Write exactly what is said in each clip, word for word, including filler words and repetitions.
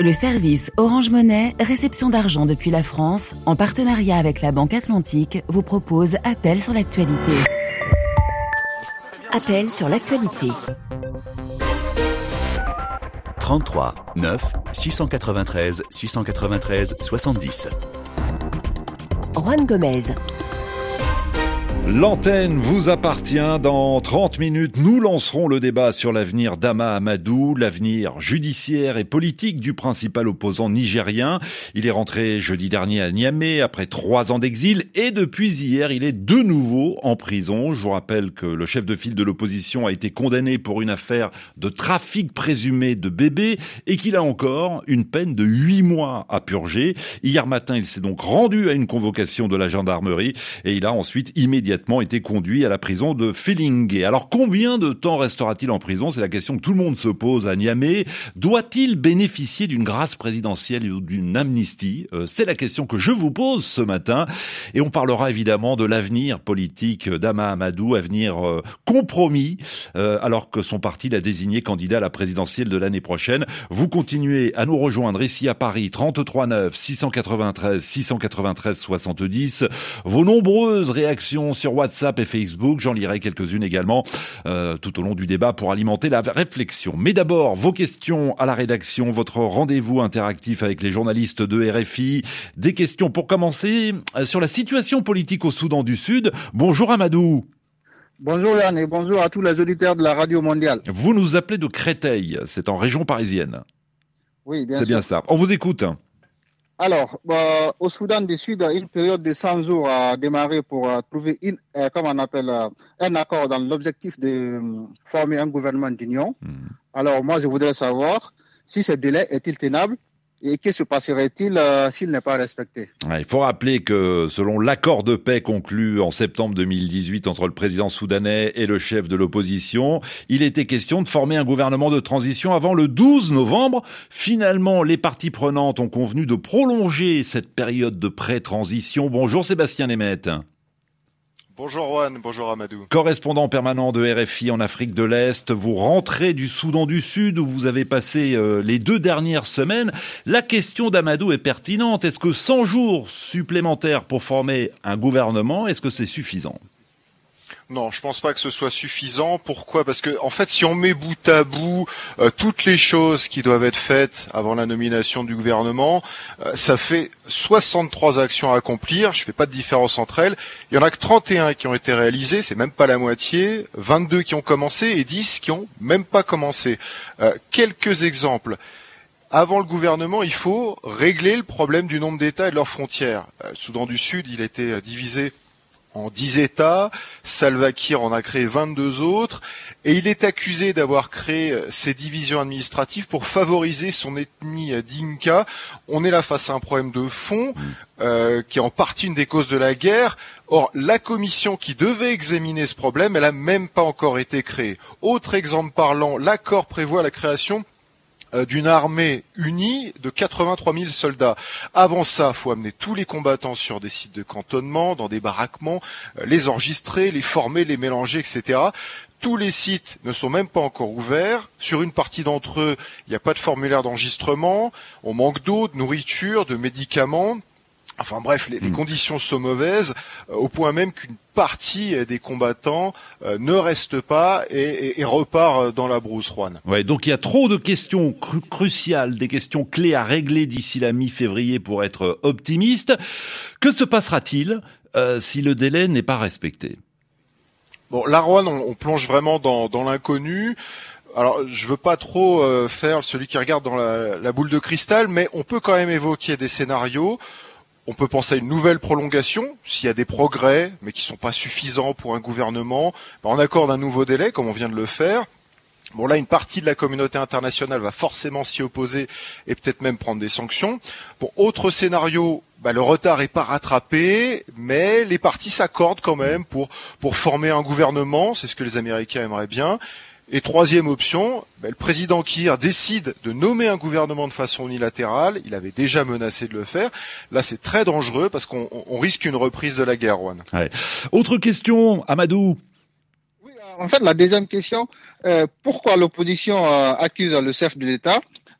Le service Orange Money, réception d'argent depuis la France, en partenariat avec la Banque Atlantique, vous propose Appel sur l'actualité. Appel sur l'actualité. trente-trois neuf six cent quatre-vingt-treize six cent quatre-vingt-treize soixante-dix. Juan Gomez. L'antenne vous appartient. Dans trente minutes, nous lancerons le débat sur l'avenir d'Hama Amadou, l'avenir judiciaire et politique du principal opposant nigérien. Il est rentré jeudi dernier à Niamey après trois ans d'exil et depuis hier, il est de nouveau en prison. Je vous rappelle que le chef de file de l'opposition a été condamné pour une affaire de trafic présumé de bébés et qu'il a encore une peine de huit mois à purger. Hier matin, il s'est donc rendu à une convocation de la gendarmerie et il a ensuite immédiatement été conduit à la prison de Filingué. Alors combien de temps restera-t-il en prison? C'est la question que tout le monde se pose à Niamey. Doit-il bénéficier d'une grâce présidentielle ou d'une amnistie? euh, C'est la question que je vous pose ce matin. Et on parlera évidemment de l'avenir politique d'Hama Amadou, avenir euh, compromis, euh, alors que son parti l'a désigné candidat à la présidentielle de l'année prochaine. Vous continuez à nous rejoindre ici à Paris, trente-trois neuf six cent quatre-vingt-treize six cent quatre-vingt-treize soixante-dix. Vos nombreuses réactions sur WhatsApp et Facebook, j'en lirai quelques-unes également euh, tout au long du débat pour alimenter la réflexion. Mais d'abord, vos questions à la rédaction, votre rendez-vous interactif avec les journalistes de R F I. Des questions pour commencer euh, sur la situation politique au Soudan du Sud. Bonjour Amadou. Bonjour Yann et bonjour à tous les auditeurs de la Radio Mondiale. Vous nous appelez de Créteil, c'est en région parisienne. Oui, bien c'est sûr. C'est bien ça. On vous écoute. Alors, euh, au Soudan du Sud, une période de cent jours a démarré pour euh, trouver une, euh, comme on appelle, euh, un accord dans l'objectif de euh, former un gouvernement d'union. Mmh. Alors, moi, je voudrais savoir si ce délai est-il tenable et que se passerait-il euh, s'il n'est pas respecté? Ouais, il faut rappeler que selon l'accord de paix conclu en septembre deux mille dix-huit entre le président soudanais et le chef de l'opposition, il était question de former un gouvernement de transition avant le douze novembre. Finalement, les parties prenantes ont convenu de prolonger cette période de pré-transition. Bonjour Sébastien Lemaitre. Bonjour Juan, bonjour Amadou. Correspondant permanent de R F I en Afrique de l'Est, vous rentrez du Soudan du Sud où vous avez passé euh, les deux dernières semaines. La question d'Amadou est pertinente. Est-ce que cent jours supplémentaires pour former un gouvernement, est-ce que c'est suffisant ? Non, je pense pas que ce soit suffisant. Pourquoi ? Parce que, en fait, si on met bout à bout euh, toutes les choses qui doivent être faites avant la nomination du gouvernement, euh, ça fait soixante-trois actions à accomplir. Je fais pas de différence entre elles. Il y en a que trente et un qui ont été réalisées, c'est même pas la moitié. vingt-deux qui ont commencé et dix qui ont même pas commencé. Euh, quelques exemples. Avant le gouvernement, il faut régler le problème du nombre d'États et de leurs frontières. Euh, le Soudan du Sud, il a été divisé en dix États, Salva Kiir en a créé vingt-deux autres, et il est accusé d'avoir créé ces divisions administratives pour favoriser son ethnie Dinka. On est là face à un problème de fond, euh, qui est en partie une des causes de la guerre. Or, la commission qui devait examiner ce problème, elle a même pas encore été créée. Autre exemple parlant, l'accord prévoit la création d'une armée unie de quatre-vingt-trois mille soldats. Avant ça, faut amener tous les combattants sur des sites de cantonnement, dans des baraquements, les enregistrer, les former, les mélanger, et cetera. Tous les sites ne sont même pas encore ouverts. Sur une partie d'entre eux, il n'y a pas de formulaire d'enregistrement. On manque d'eau, de nourriture, de médicaments. Enfin bref, les, les conditions sont mauvaises, euh, au point même qu'une partie des combattants euh, ne reste pas et, et, et repart dans la brousse, Juan. Ouais, donc il y a trop de questions cru- cruciales, des questions clés à régler d'ici la mi-février pour être optimiste. Que se passera-t-il euh, si le délai n'est pas respecté ? Bon, là, Juan, on, on plonge vraiment dans, dans l'inconnu. Alors, je veux pas trop euh, faire celui qui regarde dans la, la boule de cristal, mais on peut quand même évoquer des scénarios. On peut penser à une nouvelle prolongation, s'il y a des progrès, mais qui sont pas suffisants pour un gouvernement. Ben, on accorde un nouveau délai, comme on vient de le faire. Bon, là, une partie de la communauté internationale va forcément s'y opposer et peut-être même prendre des sanctions. Bon, autre scénario, ben, le retard est pas rattrapé, mais les partis s'accordent quand même pour pour former un gouvernement. C'est ce que les Américains aimeraient bien. Et troisième option, ben, le président Kiir décide de nommer un gouvernement de façon unilatérale. Il avait déjà menacé de le faire. Là, c'est très dangereux parce qu'on on risque une reprise de la guerre, Juan. Ouais. Autre question, Amadou. Oui, en fait, la deuxième question, euh, pourquoi l'opposition euh, accuse le chef de l'État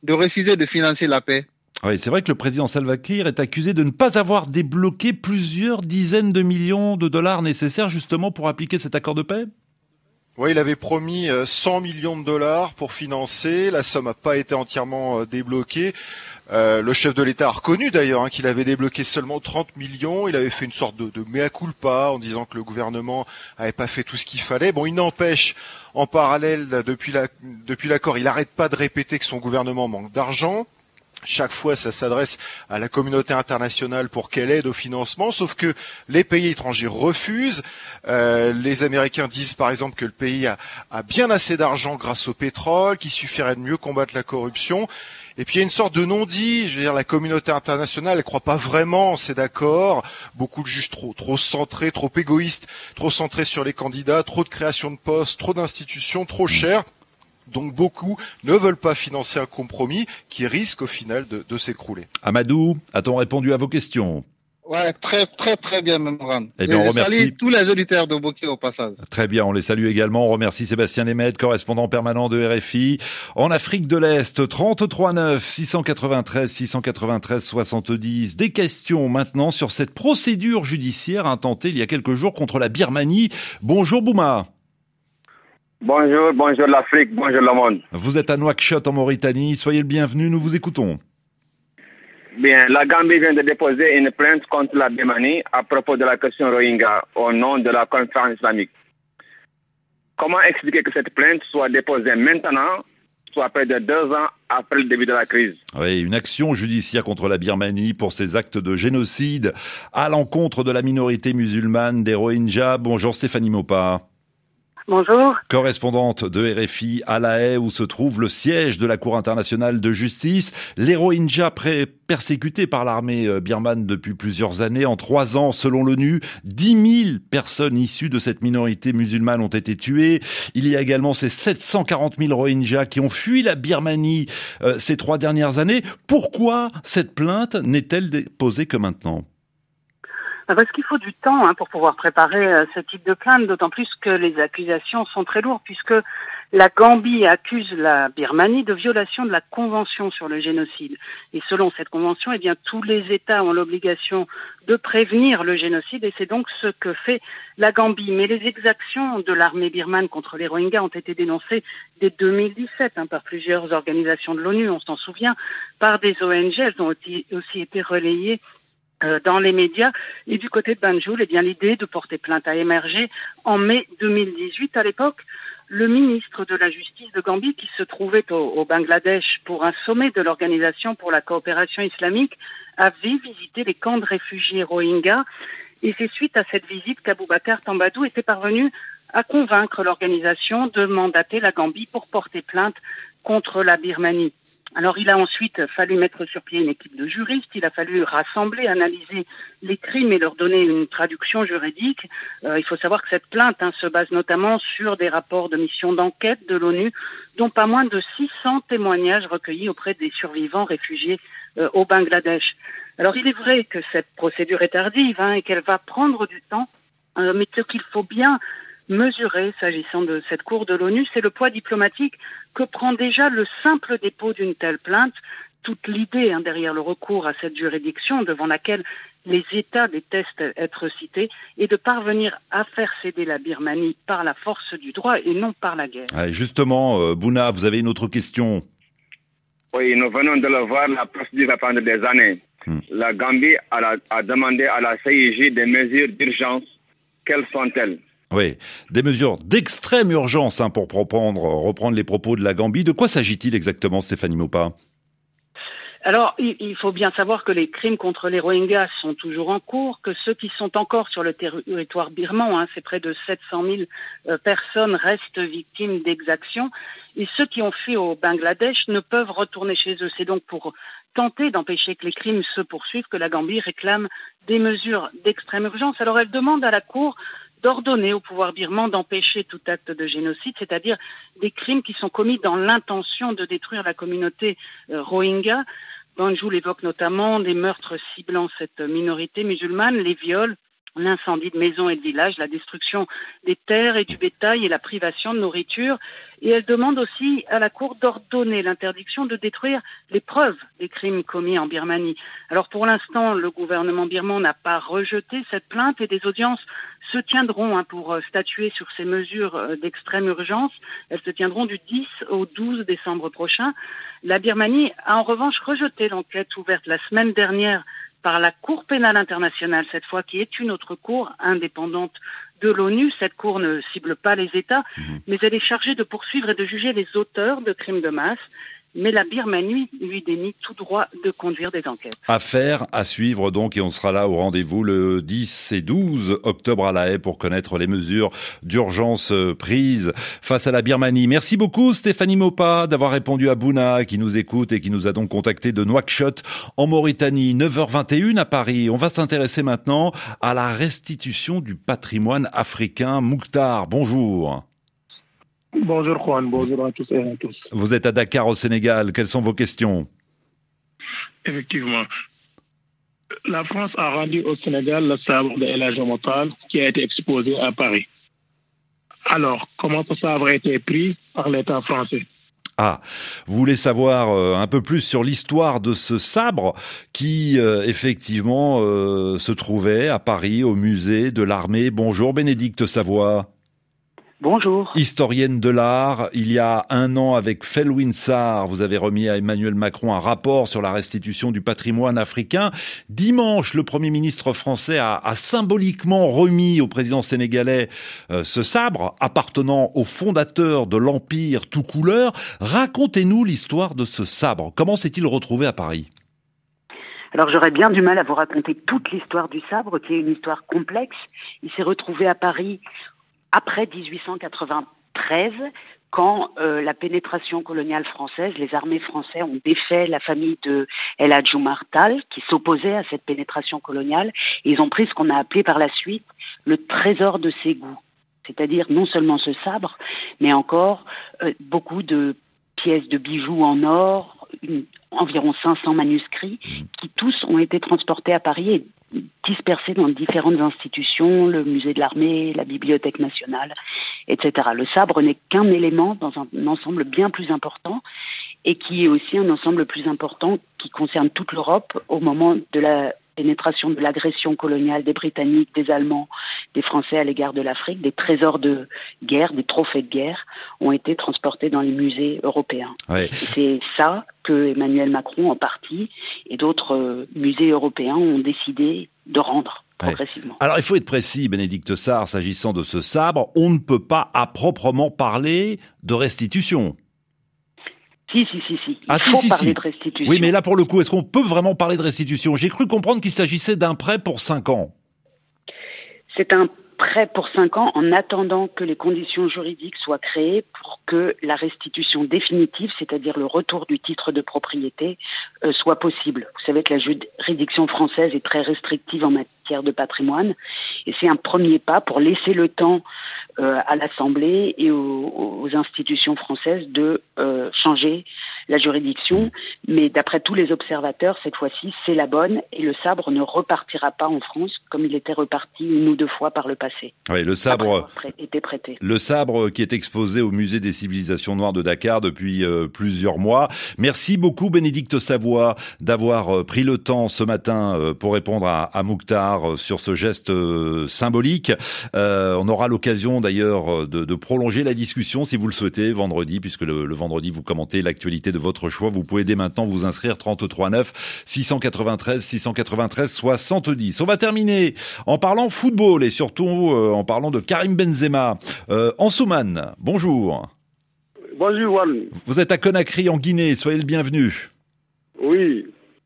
de refuser de financer la paix. Oui, c'est vrai que le président Salva Kiir est accusé de ne pas avoir débloqué plusieurs dizaines de millions de dollars nécessaires justement pour appliquer cet accord de paix. Oui, il avait promis cent millions de dollars pour financer. La somme n'a pas été entièrement débloquée. Euh, le chef de l'État a reconnu d'ailleurs hein, qu'il avait débloqué seulement trente millions. Il avait fait une sorte de, de mea culpa en disant que le gouvernement avait pas fait tout ce qu'il fallait. Bon, il n'empêche, en parallèle, depuis la, depuis l'accord, il n'arrête pas de répéter que son gouvernement manque d'argent. Chaque fois, ça s'adresse à la communauté internationale pour qu'elle aide au financement, sauf que les pays étrangers refusent. Euh, les Américains disent par exemple que le pays a, a bien assez d'argent grâce au pétrole, qu'il suffirait de mieux combattre la corruption. Et puis il y a une sorte de non-dit, je veux dire, la communauté internationale ne croit pas vraiment en ces accords. Beaucoup de juges trop, trop centrés, trop égoïstes, trop centrés sur les candidats, trop de création de postes, trop d'institutions, trop cher. Donc beaucoup ne veulent pas financer un compromis qui risque au final de, de s'écrouler. Amadou, a-t-on répondu à vos questions ? Ouais, très très très bien, Memran. Eh bien, on remercie. Salue tous les auditeurs de Bokeh au passage. Très bien, on les salue également. On remercie Sébastien Lemaitre, correspondant permanent de R F I en Afrique de l'Est. trente-trois neuf six cent quatre-vingt-treize six cent quatre-vingt-treize soixante-dix. Des questions maintenant sur cette procédure judiciaire intentée il y a quelques jours contre la Birmanie. Bonjour Bouma. Bonjour, bonjour l'Afrique, bonjour le monde. Vous êtes à Nouakchott en Mauritanie. Soyez le bienvenu, nous vous écoutons. Bien, la Gambie vient de déposer une plainte contre la Birmanie à propos de la question Rohingya au nom de la conférence islamique. Comment expliquer que cette plainte soit déposée maintenant, soit près de deux ans après le début de la crise? Oui, une action judiciaire contre la Birmanie pour ses actes de génocide à l'encontre de la minorité musulmane des Rohingyas. Bonjour Stéphanie Mopa. Bonjour. Correspondante de R F I à La Haye où se trouve le siège de la Cour internationale de justice. Les Rohingyas persécutés par l'armée birmane depuis plusieurs années. En trois ans, selon l'ONU, dix mille personnes issues de cette minorité musulmane ont été tuées. Il y a également ces sept cent quarante mille Rohingyas qui ont fui la Birmanie euh, ces trois dernières années. Pourquoi cette plainte n'est-elle déposée que maintenant ? Parce qu'il faut du temps hein, pour pouvoir préparer euh, ce type de plainte, d'autant plus que les accusations sont très lourdes, puisque la Gambie accuse la Birmanie de violation de la Convention sur le génocide. Et selon cette convention, eh bien, tous les États ont l'obligation de prévenir le génocide, et c'est donc ce que fait la Gambie. Mais les exactions de l'armée birmane contre les Rohingyas ont été dénoncées dès deux mille dix-sept hein, par plusieurs organisations de l'ONU, on s'en souvient, par des O N G, elles ont aussi été relayées dans les médias. Et du côté de Banjul, eh bien, l'idée de porter plainte a émergé en mai deux mille dix-huit. À l'époque, le ministre de la Justice de Gambie, qui se trouvait au, au Bangladesh pour un sommet de l'Organisation pour la coopération islamique, avait visité les camps de réfugiés Rohingyas. Et c'est suite à cette visite qu'Aboubacar Tambadou était parvenu à convaincre l'organisation de mandater la Gambie pour porter plainte contre la Birmanie. Alors il a ensuite fallu mettre sur pied une équipe de juristes, il a fallu rassembler, analyser les crimes et leur donner une traduction juridique. Euh, il faut savoir que cette plainte hein, se base notamment sur des rapports de mission d'enquête de l'ONU, dont pas moins de six cents témoignages recueillis auprès des survivants réfugiés euh, au Bangladesh. Alors il est vrai que cette procédure est tardive hein, et qu'elle va prendre du temps, euh, mais ce qu'il faut bien mesurer, s'agissant de cette cour de l'ONU, c'est le poids diplomatique que prend déjà le simple dépôt d'une telle plainte. Toute l'idée hein, derrière le recours à cette juridiction devant laquelle les États détestent être cités est de parvenir à faire céder la Birmanie par la force du droit et non par la guerre. Ah, justement, euh, Bouna, vous avez une autre question. Oui, nous venons de le voir, la procédure va prendre des années. Hmm. La Gambie a, la, a demandé à la C I J des mesures d'urgence. Quelles sont-elles ? Oui, des mesures d'extrême urgence hein, pour reprendre, reprendre les propos de la Gambie. De quoi s'agit-il exactement, Stéphanie Mopa ? Alors, il faut bien savoir que les crimes contre les Rohingyas sont toujours en cours, que ceux qui sont encore sur le territoire birman, hein, c'est près de sept cent mille euh, personnes, restent victimes d'exactions. Et ceux qui ont fui au Bangladesh ne peuvent retourner chez eux. C'est donc pour tenter d'empêcher que les crimes se poursuivent que la Gambie réclame des mesures d'extrême urgence. Alors, elle demande à la Cour d'ordonner au pouvoir birman d'empêcher tout acte de génocide, c'est-à-dire des crimes qui sont commis dans l'intention de détruire la communauté euh, Rohingya. Banjul évoque notamment des meurtres ciblant cette minorité musulmane, les viols, l'incendie de maisons et de villages, la destruction des terres et du bétail et la privation de nourriture. Et elle demande aussi à la Cour d'ordonner l'interdiction de détruire les preuves des crimes commis en Birmanie. Alors pour l'instant, le gouvernement birman n'a pas rejeté cette plainte et des audiences se tiendront hein, pour statuer sur ces mesures d'extrême urgence. Elles se tiendront du dix au douze décembre prochain. La Birmanie a en revanche rejeté l'enquête ouverte la semaine dernière par la Cour pénale internationale, cette fois qui est une autre cour indépendante de l'ONU. Cette cour ne cible pas les États, mmh. mais elle est chargée de poursuivre et de juger les auteurs de crimes de masse. Mais la Birmanie lui dénie tout droit de conduire des enquêtes. Affaire à suivre donc, et on sera là au rendez-vous le dix et douze octobre à La Haye pour connaître les mesures d'urgence prises face à la Birmanie. Merci beaucoup Stéphanie Maupas d'avoir répondu à Bouna qui nous écoute et qui nous a donc contacté de Nouakchott en Mauritanie. neuf heures vingt et une à Paris. On va s'intéresser maintenant à la restitution du patrimoine africain. Mouktar, bonjour. Bonjour Juan, bonjour à tous et à tous. Vous êtes à Dakar au Sénégal, quelles sont vos questions? Effectivement. La France a rendu au Sénégal le sabre de El Hadj Omar Tall qui a été exposé à Paris. Alors, comment ce sabre a été pris par l'État français? Ah, vous voulez savoir euh, un peu plus sur l'histoire de ce sabre qui, euh, effectivement, euh, se trouvait à Paris au musée de l'armée. Bonjour Bénédicte Savoie. Bonjour. Historienne de l'art, il y a un an avec Felwine Sarr, vous avez remis à Emmanuel Macron un rapport sur la restitution du patrimoine africain. Dimanche, le Premier ministre français a, a symboliquement remis au président sénégalais euh, ce sabre appartenant au fondateur de l'Empire tout couleur. Racontez-nous l'histoire de ce sabre. Comment s'est-il retrouvé à Paris ? Alors j'aurais bien du mal à vous raconter toute l'histoire du sabre, qui est une histoire complexe. Il s'est retrouvé à Paris après dix-huit cent quatre-vingt-treize, quand euh, la pénétration coloniale française, les armées françaises ont défait la famille de El Hadj Omar Tall, qui s'opposait à cette pénétration coloniale, et ils ont pris ce qu'on a appelé par la suite le trésor de Ségou, c'est-à-dire non seulement ce sabre, mais encore euh, beaucoup de pièces de bijoux en or, une, environ cinq cents manuscrits, qui tous ont été transportés à Paris et dispersés dans différentes institutions, le musée de l'armée, la Bibliothèque nationale, et cetera. Le sabre n'est qu'un élément dans un ensemble bien plus important et qui est aussi un ensemble plus important qui concerne toute l'Europe au moment de la pénétration de l'agression coloniale des Britanniques, des Allemands, des Français à l'égard de l'Afrique. Des trésors de guerre, des trophées de guerre ont été transportés dans les musées européens. Ouais. C'est ça que Emmanuel Macron, en partie, et d'autres euh, musées européens ont décidé de rendre progressivement. Ouais. Alors il faut être précis, Bénédicte Sarr, s'agissant de ce sabre, on ne peut pas à proprement parler de restitution. Si, si, si, si. Il ah, faut si, si, parler si. de restitution. Oui, mais là, pour le coup, est-ce qu'on peut vraiment parler de restitution? J'ai cru comprendre qu'il s'agissait d'un prêt pour cinq ans. C'est un prêt pour cinq ans en attendant que les conditions juridiques soient créées pour que la restitution définitive, c'est-à-dire le retour du titre de propriété, euh, soit possible. Vous savez que la juridiction française est très restrictive en matière de patrimoine et c'est un premier pas pour laisser le temps euh, à l'Assemblée et aux, aux institutions françaises de euh, changer la juridiction. Mais d'après tous les observateurs, cette fois-ci, c'est la bonne et le sabre ne repartira pas en France comme il était reparti une ou deux fois par le passé. Oui, le sabre, était prêté. Le sabre qui est exposé au musée des civilisations noires de Dakar depuis euh, plusieurs mois. Merci beaucoup Bénédicte Savoie d'avoir euh, pris le temps ce matin euh, pour répondre à, à Mouktar euh, sur ce geste euh, symbolique. Euh, on aura l'occasion d'ailleurs de, de prolonger la discussion si vous le souhaitez vendredi, puisque le, le vendredi vous commentez l'actualité de votre choix. Vous pouvez dès maintenant vous inscrire trente-trois neuf six cent quatre-vingt-treize six cent quatre-vingt-treize soixante-dix. On va terminer en parlant football et surtout euh, en parlant de Karim Benzema. Euh, Ansouman, bonjour. Bonjour Juan. Vous êtes à Conakry en Guinée, soyez le bienvenu. Oui.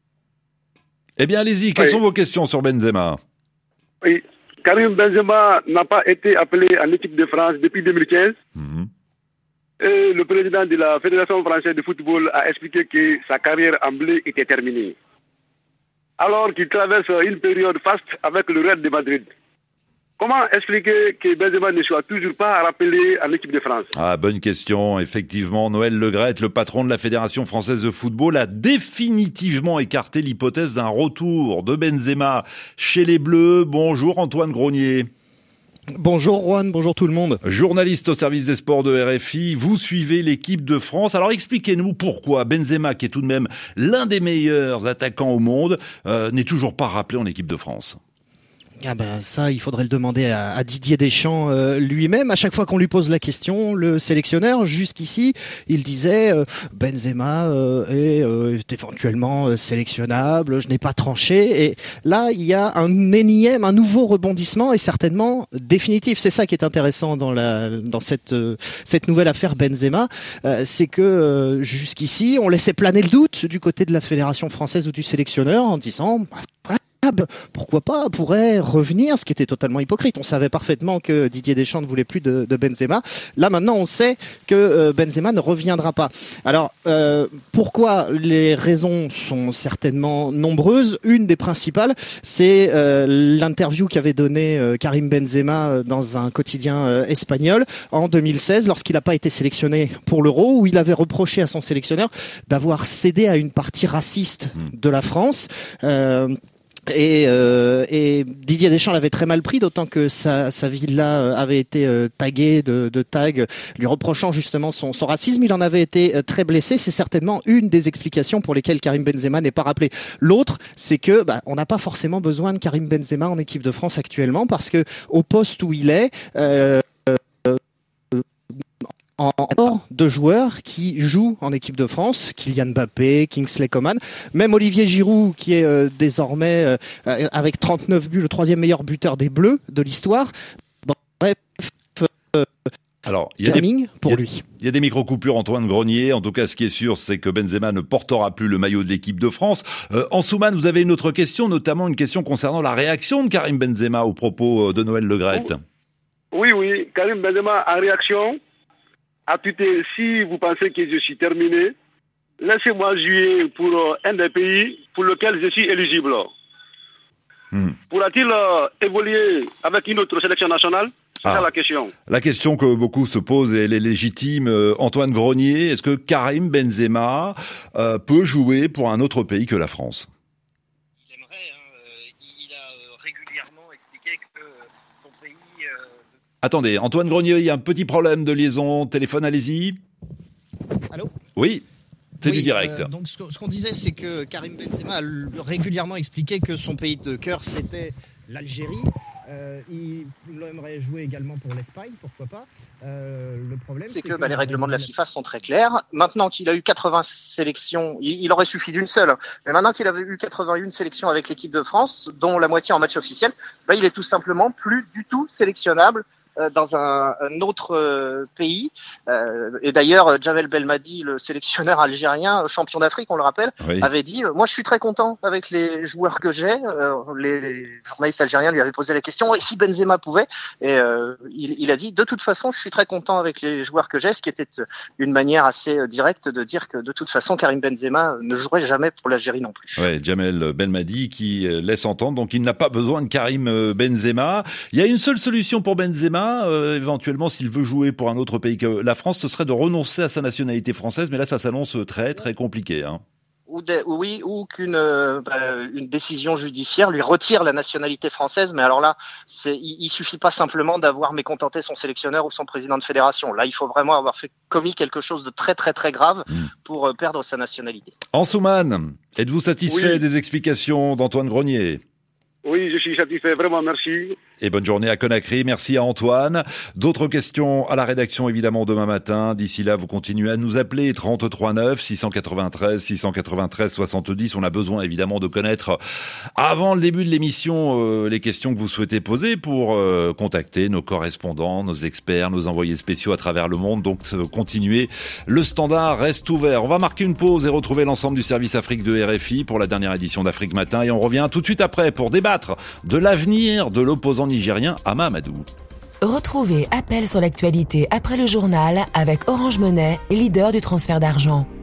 Eh bien allez-y, quelles oui. sont vos questions sur Benzema? Oui. Karim Benzema n'a pas été appelé en équipe de France depuis deux mille quinze. Mmh. Et le président de la Fédération française de football a expliqué que sa carrière en bleu était terminée. Alors qu'il traverse une période faste avec le Real de Madrid. Comment expliquer que Benzema ne soit toujours pas rappelé en équipe de France? Ah, bonne question. Effectivement, Noël Le Graët, le patron de la Fédération française de football, a définitivement écarté l'hypothèse d'un retour de Benzema chez les Bleus. Bonjour Antoine Gronier. Bonjour Juan, bonjour tout le monde. Journaliste au service des sports de R F I, vous suivez l'équipe de France. Alors expliquez-nous pourquoi Benzema, qui est tout de même l'un des meilleurs attaquants au monde, euh, n'est toujours pas rappelé en équipe de France. Ah ben ça, il faudrait le demander à, à Didier Deschamps euh, lui-même. À chaque fois qu'on lui pose la question, le sélectionneur, jusqu'ici, il disait euh, Benzema euh, est euh, éventuellement euh, sélectionnable, je n'ai pas tranché. Et là, il y a un énième, un nouveau rebondissement et certainement définitif. C'est ça qui est intéressant dans la dans cette euh, cette nouvelle affaire Benzema, euh, c'est que euh, jusqu'ici, on laissait planer le doute du côté de la Fédération française ou du sélectionneur en disant bah, pourquoi pas, pourrait revenir, ce qui était totalement hypocrite. On savait parfaitement que Didier Deschamps ne voulait plus de, de Benzema. Là, maintenant, on sait que euh, Benzema ne reviendra pas. Alors, euh, pourquoi? Les raisons sont certainement nombreuses. Une des principales, c'est euh, l'interview qu'avait donnée euh, Karim Benzema dans un quotidien euh, espagnol en deux mille seize, lorsqu'il n'a pas été sélectionné pour l'Euro, où il avait reproché à son sélectionneur d'avoir cédé à une partie raciste de la France. Euh, Et, euh, et Didier Deschamps l'avait très mal pris, d'autant que sa, sa villa avait été euh, taguée de, de tags lui reprochant justement son, son racisme. Il en avait été euh, très blessé. C'est certainement une des explications pour lesquelles Karim Benzema n'est pas rappelé. L'autre, c'est que bah, on n'a pas forcément besoin de Karim Benzema en équipe de France actuellement, parce que au poste où il est, euh, en hors de joueurs qui jouent en équipe de France, Kylian Mbappé, Kingsley Coman, même Olivier Giroud qui est euh, désormais euh, avec trente-neuf buts le troisième meilleur buteur des Bleus de l'histoire. Bon, bref, euh, alors il y a des pour y a, lui. Il y a des micro-coupures, Antoine Gronier. En tout cas, ce qui est sûr, c'est que Benzema ne portera plus le maillot de l'équipe de France. Euh, Ansoumane, vous avez une autre question, notamment une question concernant la réaction de Karim Benzema au propos de Noël Le Graët. Oui, oui, Karim Benzema en réaction a tweeté: si vous pensez que je suis terminé, laissez-moi jouer pour un des pays pour lequel je suis éligible. Hmm. Pourra-t-il euh, évoluer avec une autre sélection nationale? C'est ah. ça la question. La question que beaucoup se posent, et elle est légitime. Euh, Antoine Gronier, est-ce que Karim Benzema euh, peut jouer pour un autre pays que la France? Il aimerait. Hein, il a euh, régulièrement expliqué que euh, son pays... Euh... Attendez, Antoine Gronier, il y a un petit problème de liaison. Téléphone, allez-y. Allô? Oui. C'est oui, du direct. Euh, donc ce, ce qu'on disait, c'est que Karim Benzema a régulièrement expliqué que son pays de cœur, c'était l'Algérie. Euh, il, il aimerait jouer également pour l'Espagne, pourquoi pas. Euh, le problème, c'est, c'est que, que bah, les règlements de la FIFA sont très clairs. Maintenant qu'il a eu quatre-vingts sélections, il, il aurait suffi d'une seule. Mais maintenant qu'il avait eu quatre-vingt-un sélections avec l'équipe de France, dont la moitié en match officiel, bah, il est tout simplement plus du tout sélectionnable dans un, un autre euh, pays. Euh, et d'ailleurs, Jamel Belmadi, le sélectionneur algérien, champion d'Afrique, on le rappelle, oui. avait dit euh, « Moi, je suis très content avec les joueurs que j'ai. Euh, » les, les journalistes algériens lui avaient posé la question « Et si Benzema pouvait ?» Et euh, il, il a dit « De toute façon, je suis très content avec les joueurs que j'ai », ce qui était une manière assez directe de dire que de toute façon, Karim Benzema ne jouerait jamais pour l'Algérie non plus. Ouais, Jamel Belmadi qui laisse entendre, donc il n'a pas besoin de Karim Benzema. Il y a une seule solution pour Benzema. Euh, éventuellement, s'il veut jouer pour un autre pays que la France, ce serait de renoncer à sa nationalité française, mais là, ça s'annonce très, très compliqué. Hein. Ou de, oui, ou qu'une euh, bah, une décision judiciaire lui retire la nationalité française, mais alors là, c'est, il, il suffit pas simplement d'avoir mécontenté son sélectionneur ou son président de fédération. Là, il faut vraiment avoir fait commis quelque chose de très, très, très grave mmh. pour euh, perdre sa nationalité. Ansoumane, êtes-vous satisfait oui. des explications d'Antoine Gronier ? Oui, je suis satisfait, vraiment, merci. Et bonne journée à Conakry, merci à Antoine. D'autres questions à la rédaction, évidemment, demain matin. D'ici là, vous continuez à nous appeler, trente-trois neuf, six cent quatre-vingt-treize, six cent quatre-vingt-treize, soixante-dix. On a besoin, évidemment, de connaître, avant le début de l'émission, euh, les questions que vous souhaitez poser pour euh, contacter nos correspondants, nos experts, nos envoyés spéciaux à travers le monde. Donc, euh, continuez. Le standard reste ouvert. On va marquer une pause et retrouver l'ensemble du service Afrique de R F I pour la dernière édition d'Afrique Matin. Et on revient tout de suite après pour débattre de l'avenir de l'opposant nigérien Ama Amadou. Retrouvez Appel sur l'actualité après le journal avec Orange Money, leader du transfert d'argent.